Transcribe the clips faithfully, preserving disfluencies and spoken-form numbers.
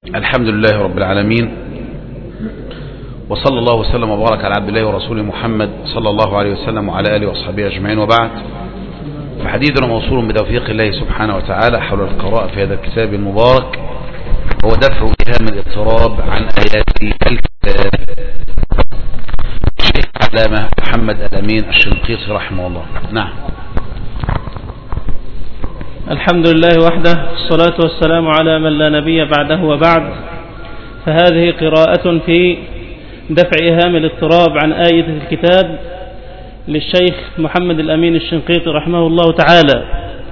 الحمد لله رب العالمين، وصلى الله وسلم وبارك على عبد الله ورسوله محمد صلى الله عليه وسلم وعلى آله وأصحابه أجمعين، وبعد. فحديثنا موصول بتوفيق الله سبحانه وتعالى حول القراءة في هذا الكتاب المبارك، هو دفع إيهام الاضطراب عن آيات الكتاب. الشيخ العلامة محمد الأمين الشنقيطي رحمه الله. نعم. الحمد لله وحده، الصلاة والسلام على من لا نبي بعده وبعد. فهذه قراءة في دفع إيهام الاضطراب عن آية الكتاب للشيخ محمد الأمين الشنقيطي رحمه الله تعالى.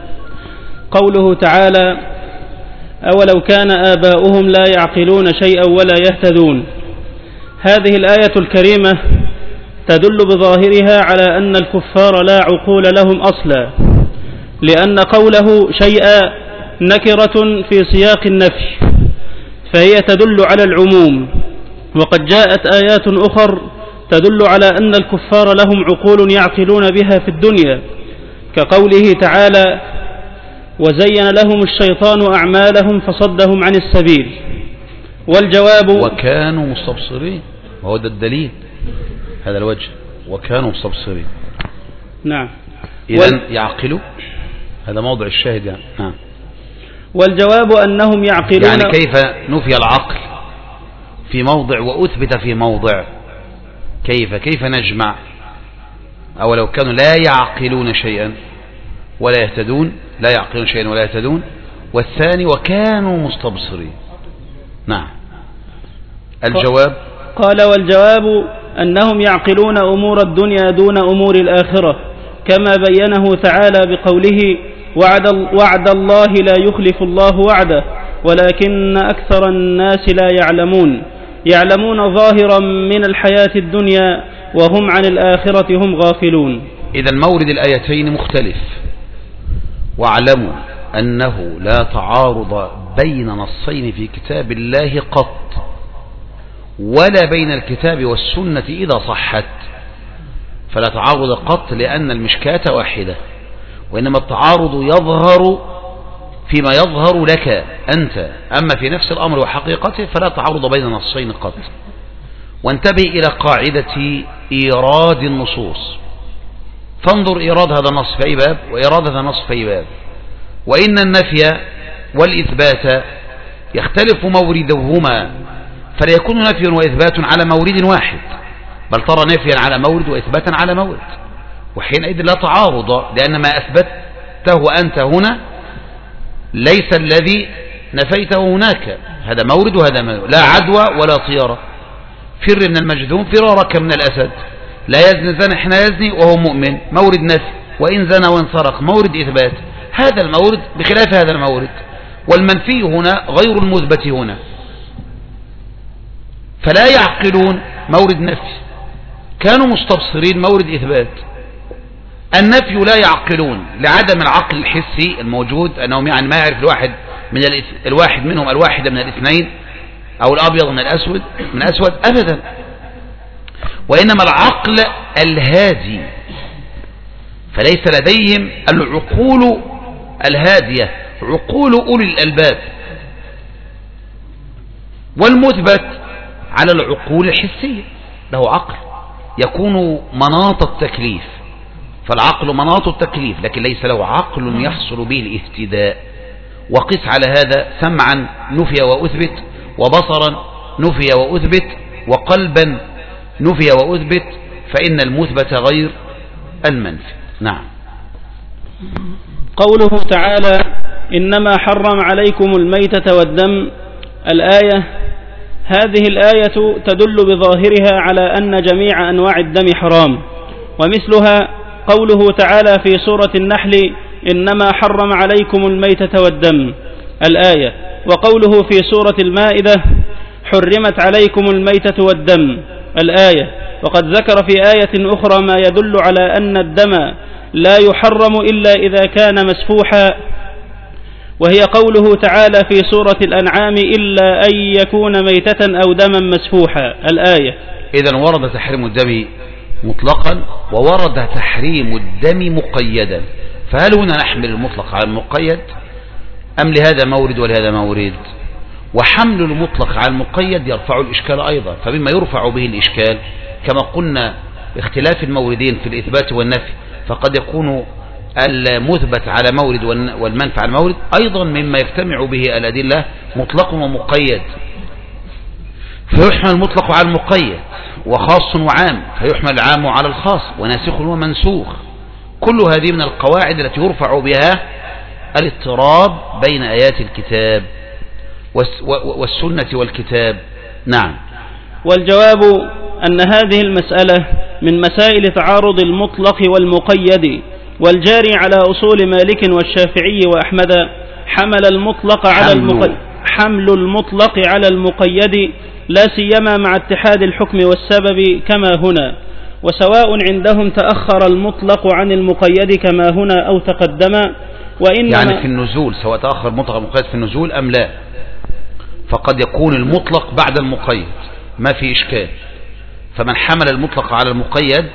قوله تعالى: أولو كان آباؤهم لا يعقلون شيئا ولا يهتدون. هذه الآية الكريمة تدل بظاهرها على أن الكفار لا عقول لهم أصلا، لأن قوله شيئا نكرة في سياق النفي، فهي تدل على العموم. وقد جاءت آيات أخر تدل على أن الكفار لهم عقول يعقلون بها في الدنيا، كقوله تعالى: وزين لهم الشيطان أعمالهم فصدهم عن السبيل. والجواب: وكانوا مستبصرين، وهو ده الدليل، هذا الوجه، وكانوا مستبصرين. نعم. إذن وال... يعقلوا، هذا موضع الشاهد يعني. نعم. والجواب أنهم يعقلون، يعني كيف نفي العقل في موضع وأثبت في موضع؟ كيف كيف نجمع؟ أولو كانوا لا يعقلون شيئا ولا يهتدون، لا يعقلون شيئا ولا يهتدون، والثاني وكانوا مستبصرين. نعم. الجواب: قال: والجواب أنهم يعقلون أمور الدنيا دون أمور الآخرة، كما بينه تعالى بقوله: وعد, وعد الله لا يخلف الله وعده ولكن أكثر الناس لا يعلمون. يعلمون ظاهرا من الحياة الدنيا وهم عن الآخرة هم غافلون. إذن مورد الآيتين مختلف، واعلموا أنه لا تعارض بين نصين في كتاب الله قط، ولا بين الكتاب والسنة إذا صحت، فلا تعارض قط لأن المشكاة واحدة، وإنما التعارض يظهر فيما يظهر لك أنت، أما في نفس الأمر وحقيقته فلا تعارض بين نصين قط. وانتبه إلى قاعدة إيراد النصوص، فانظر إيراد هذا النص في أي باب وإيراد هذا النص في أي باب. وإن النفي والإثبات يختلف موردهما، فلا يكون نفي وإثبات على مورد واحد، بل ترى نفيا على مورد وإثباتا على مورد، وحينئذ لا تعارض، لأن ما أثبته أنت هنا ليس الذي نفيته هناك، هذا مورد وهذا مورد، لا عدوى ولا طيرة. فر من المجذوم فرارك من الأسد. لا يزني زن حين يزني وهو مؤمن، مورد نفي، وإن زنى وإن سرق مورد إثبات. هذا المورد بخلاف هذا المورد، والمنفي هنا غير المثبت هنا، فلا يعقلون مورد نفي، كانوا مستبصرين مورد إثبات. النفي لا يعقلون لعدم العقل الحسي الموجود، أنهم يعني ما يعرف الواحد من الواحد منهم الواحد من الاثنين، أو الأبيض من الأسود من أسود أبدا، وإنما العقل الهادي، فليس لديهم العقول الهادية، عقول أولي الألباب. والمثبت على العقول الحسية، له عقل يكون مناط التكليف، فالعقل مناط التكليف، لكن ليس له عقل يحصل به الاهتداء. وقس على هذا سمعا نفي وأثبت، وبصرا نفي وأثبت، وقلبا نفي وأثبت، فإن المثبت غير المنفي. نعم. قوله تعالى: إنما حرم عليكم الميتة والدم، الآية. هذه الآية تدل بظاهرها على أن جميع أنواع الدم حرام، ومثلها قوله تعالى في سورة النحل: إنما حرم عليكم الميتة والدم، الآية. وقوله في سورة المائدة: حرمت عليكم الميتة والدم، الآية. وقد ذكر في آية أخرى ما يدل على أن الدم لا يحرم إلا إذا كان مسفوحا، وهي قوله تعالى في سورة الأنعام: إلا أن يكون ميتة أو دما مسفوحا، الآية. إذن ورد تحريم الدم مطلقا، وورد تحريم الدم مقيدا، فهل هنا نحمل المطلق على المقيد، أم لهذا مورد ولهذا مورد؟ وحمل المطلق على المقيد يرفع الإشكال أيضا. فمما يرفع به الإشكال كما قلنا باختلاف الموردين في الإثبات والنفي، فقد يكون المثبت على مورد والمنفع على مورد، أيضا مما يجتمع به الأدلة مطلق ومقيد، فيحمل المطلق على المقيد، وخاص وعام فيحمل العام على الخاص، وناسخ ومنسوخ. كل هذه من القواعد التي يرفع بها الاضطراب بين آيات الكتاب والسنة والكتاب. نعم. والجواب أن هذه المسألة من مسائل تعارض المطلق والمقيد، والجاري على أصول مالك والشافعي وأحمد حمل المطلق على المقيد حمل المطلق على المقيد، لا سيما مع اتحاد الحكم والسبب كما هنا، وسواء عندهم تأخر المطلق عن المقيد كما هنا أو تقدم. وإنما يعني في النزول سواء تأخر المطلق المقيد في النزول أم لا، فقد يكون المطلق بعد المقيد ما في إشكال. فمن حمل المطلق على المقيد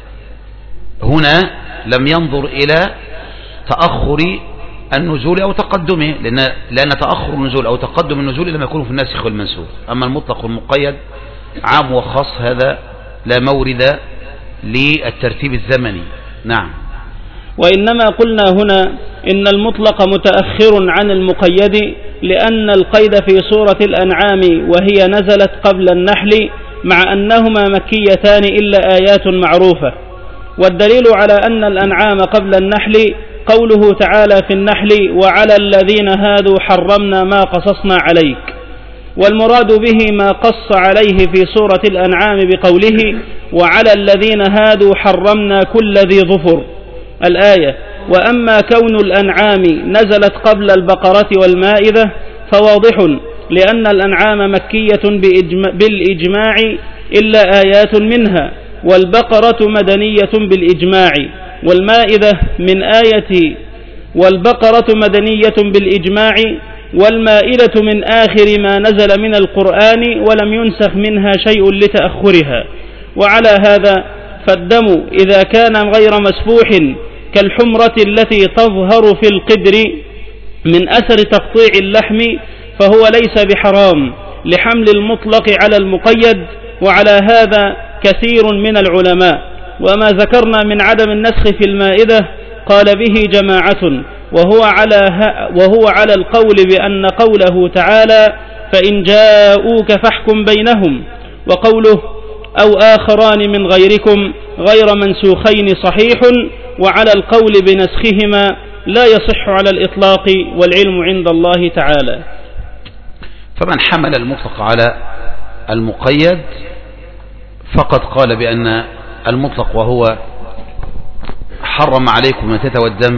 هنا لم ينظر إلى تأخر النزول أو تقدمه، لأن, لأن تأخر النزول أو تقدم النزول لما يكون في الناسخ والمنسوخ. أما المطلق والمقيد عام وخاص، هذا لا مورد للترتيب الزمني. نعم. وإنما قلنا هنا إن المطلق متأخر عن المقيد، لأن القيد في سورة الأنعام وهي نزلت قبل النحل، مع أنهما مكيتان إلا آيات معروفة. والدليل على أن الأنعام قبل النحل قوله تعالى في النحل: وعلى الذين هادوا حرمنا ما قصصنا عليك. والمراد به ما قص عليه في سورة الأنعام بقوله: وعلى الذين هادوا حرمنا كل ذي ظفر الآية. وأما كون الأنعام نزلت قبل البقرة والمائدة فواضح، لأن الأنعام مكية بالإجماع إلا آيات منها، والبقرة مدنية بالإجماع، والمائدة من آية والبقرة مدنية بالإجماع، والمائدة من آخر ما نزل من القرآن ولم ينسخ منها شيء لتأخرها. وعلى هذا فالدم إذا كان غير مسفوح كالحمرة التي تظهر في القدر من أثر تقطيع اللحم فهو ليس بحرام لحمل المطلق على المقيد. وعلى هذا كثير من العلماء. وما ذكرنا من عدم النسخ في المائدة قال به جماعة، وهو على, وهو على القول بأن قوله تعالى: فإن جاءوك فاحكم بينهم، وقوله: أو آخران من غيركم غير منسوخين صحيح، وعلى القول بنسخهما لا يصح على الإطلاق، والعلم عند الله تعالى. فمن حمل المطلق على المقيد فقد قال بأن المطلق وهو حرم عليكم الميتة والدم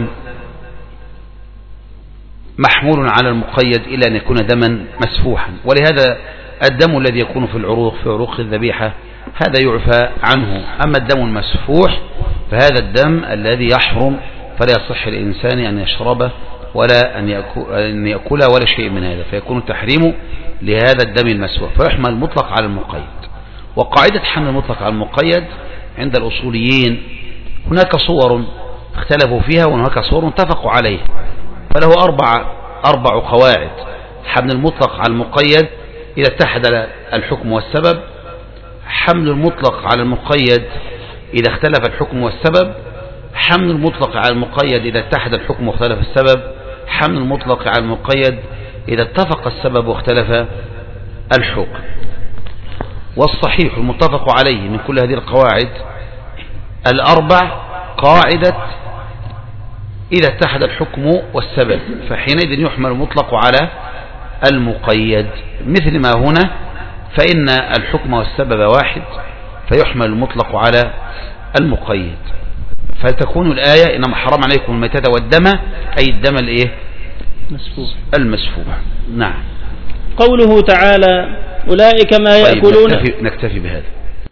محمول على المقيد إلى أن يكون دما مسفوحا. ولهذا الدم الذي يكون في العروق في عروق الذبيحة هذا يعفى عنه. أما الدم المسفوح فهذا الدم الذي يحرم، فلا يصح الإنسان أن يشربه ولا أن يأكله ولا شيء من هذا، فيكون التحريم لهذا الدم المسفوح، فيحمل المطلق على المقيد. وقاعدة حمل المطلق على المقيد عند الأصوليين هناك صور اختلفوا فيها وهناك صور اتفقوا عليه، فله أربع أربع قواعد: حمل المطلق على المقيد إذا اتحد الحكم والسبب، حمل المطلق على المقيد إذا اختلف الحكم والسبب، حمل المطلق على المقيد إذا اتحد الحكم واختلف السبب، حمل المطلق على المقيد إذا اتفق السبب واختلف الحكم. والصحيح المتفق عليه من كل هذه القواعد الأربع قاعدة إذا اتحد الحكم والسبب، فحينئذ يحمل المطلق على المقيد، مثل ما هنا فإن الحكم والسبب واحد فيحمل المطلق على المقيد، فتكون الآية: إنما حرم عليكم الميتة والدم، أي الدم الإيه؟ مسفوح. المسفوح. نعم. قوله تعالى: أولئك ما يأكلون. طيب نكتفي, نكتفي بهذا.